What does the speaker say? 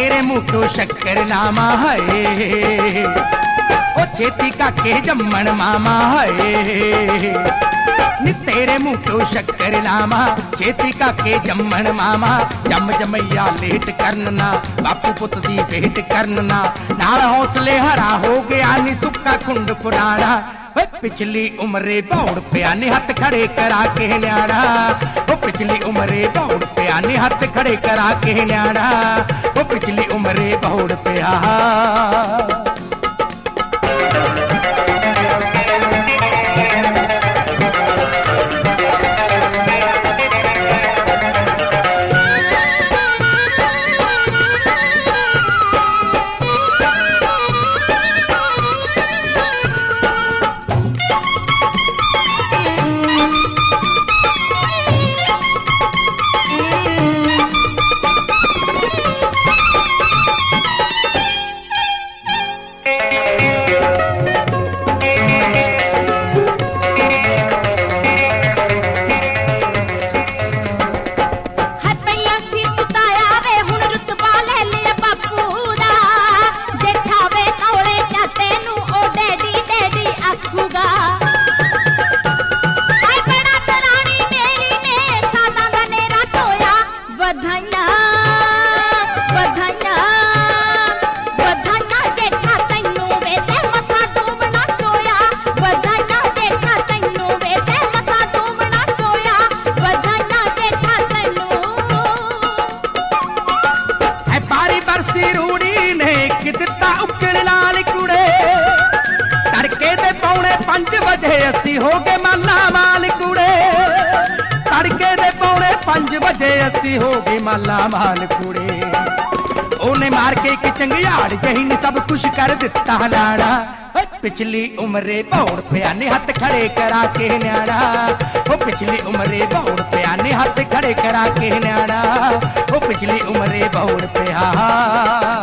तेरे मुंह तो शक्कर नामा है, ओ छेती काके जम्मन मामा है। नी तेरे मुंह तो शक्कर नामा, छेती काके जम्मन मामा। जम जमैया लेट करना, बापू पुत दी भेंट करना, नाल हौसले हरा हो गया नी सुक्का खुंड पुराना। पिछली उम्रे बौड़ पिया नी हथ खड़े करा के न्याड़ा, ओ पिछली उम्रे बौड़ पिया नी हथ खड़े करा के न्याड़ा, ओ पिछली उम्रे बौड़ पिया। असी हो गए माला माल कुड़े, तड़के दे 4:45 बजे असी हो गए माला माल कुड़े। ओने मार के एक चंगियाड़ जही ने सब कुछ कर दिता लाड़ा। पिछली उम्रे बौड़ पिया ने हथ खड़े करा के न्याड़ा, ओ पिछली उम्रे बौड़ पिया ने हथ खड़े करा के न्याड़ा, ओ पिछली उम्रे बौड़ पिया।